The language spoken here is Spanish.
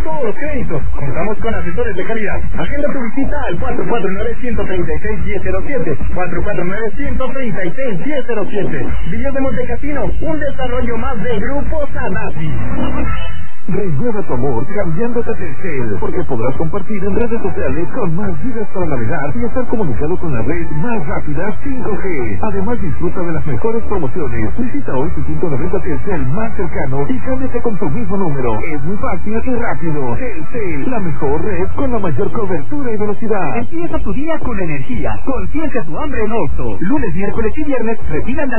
todos los créditos. Contamos con asesores de calidad. Agenda tu visita al 449-136-1007. 449-136-1007. Villas de Montecasino, un desarrollo más de Grupo Sanasi. Renueva tu amor cambiándote a Telcel, porque podrás compartir en redes sociales con más gigas para navegar y estar comunicado con la red más rápida 5G. Además, disfruta de las mejores promociones. Visita hoy tu punto de venta Telcel más cercano y cámbiate con tu mismo número. Es muy fácil y rápido. Telcel, la mejor red con la mayor cobertura y velocidad. Empieza tu día con energía. Consiente tu hambre en Oxxo. Lunes, miércoles y viernes retiran la